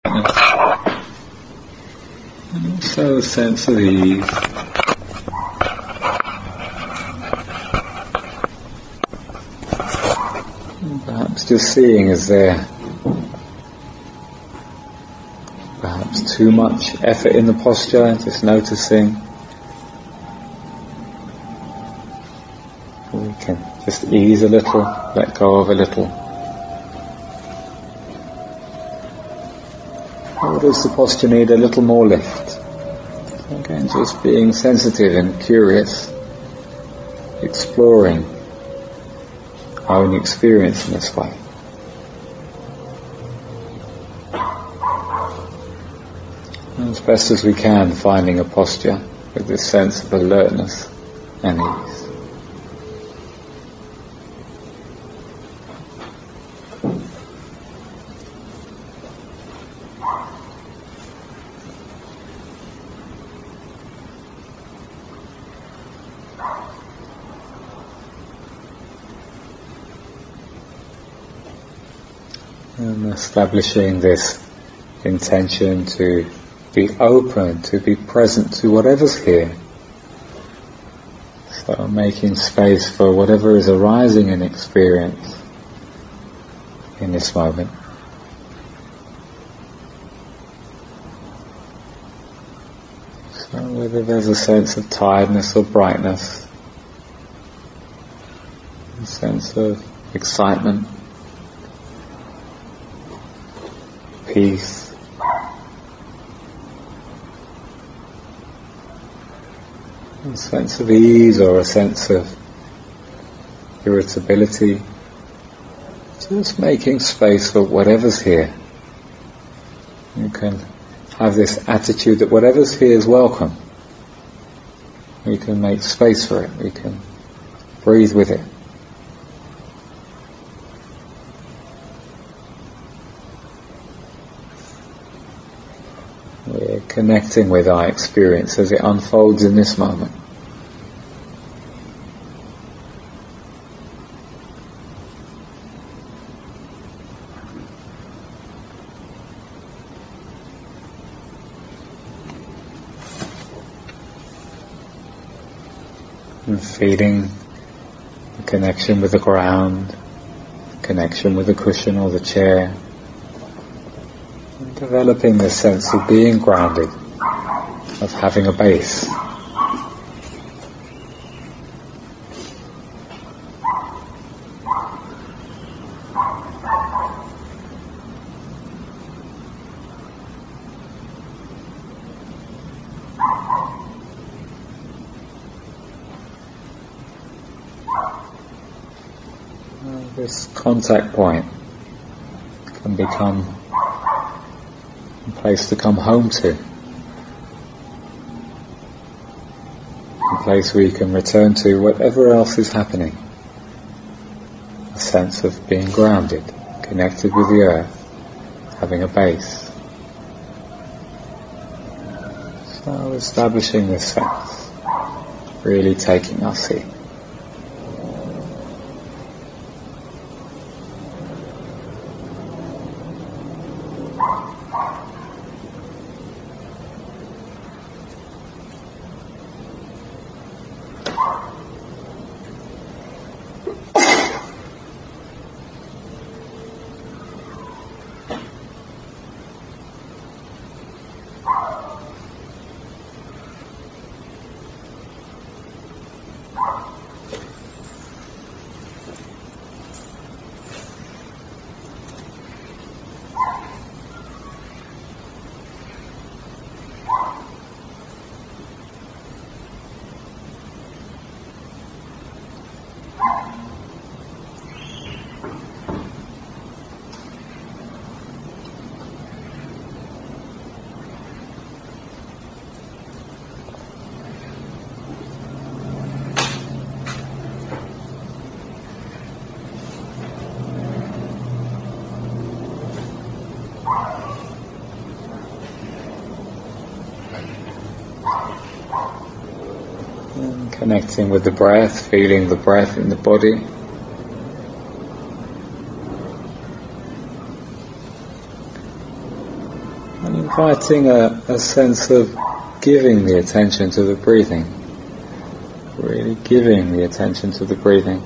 And also a sense of ease. And perhaps just seeing is there perhaps too much effort in the posture, just noticing. We can just ease a little, let go of a little. Or does the posture need a little more lift? So again, just being sensitive and curious, exploring our own experience in this way. And as best as we can, finding a posture with this sense of alertness and ease. And establishing this intention to be open, to be present to whatever's here. So making space for whatever is arising in experience in this moment. So whether there's a sense of tiredness or brightness, a sense of excitement, peace, a sense of ease or a sense of irritability, just making space for whatever's here. You can have this attitude that whatever's here is welcome. We can make space for it, we can breathe with it. We're connecting with our experience as it unfolds in this moment. And feeling the connection with the ground, connection with the cushion or the chair. Developing this sense of being grounded, of having a base. This contact point can become a place to come home to, a place where you can return to whatever else is happening, a sense of being grounded, connected with the earth, having a base. So establishing this sense, really taking our seat. And connecting with the breath, feeling the breath in the body. And inviting a sense of giving the attention to the breathing. Really giving the attention to the breathing.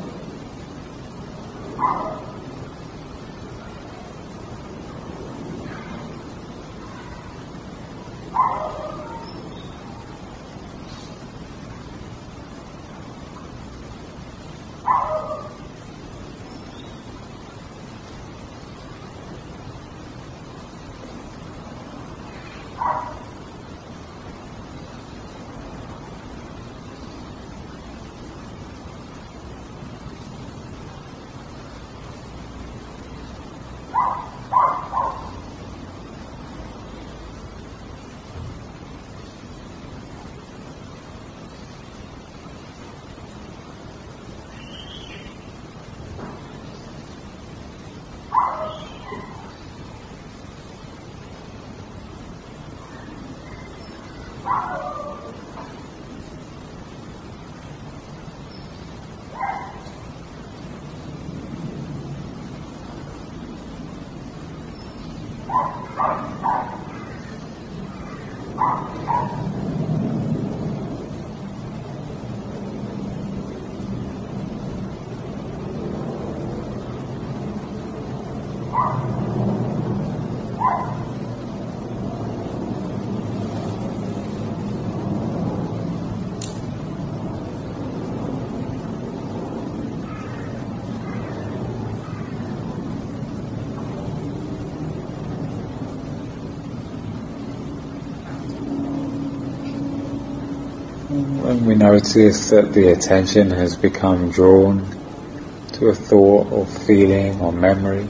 When we notice that the attention has become drawn to a thought or feeling or memory,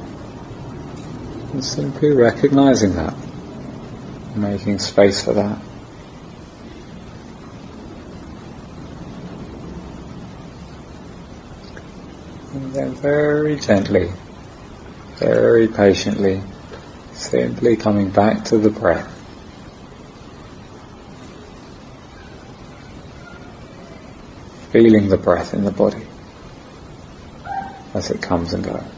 and simply recognizing that, making space for that. And then very gently, very patiently, simply coming back to the breath. Feeling the breath in the body as it comes and goes.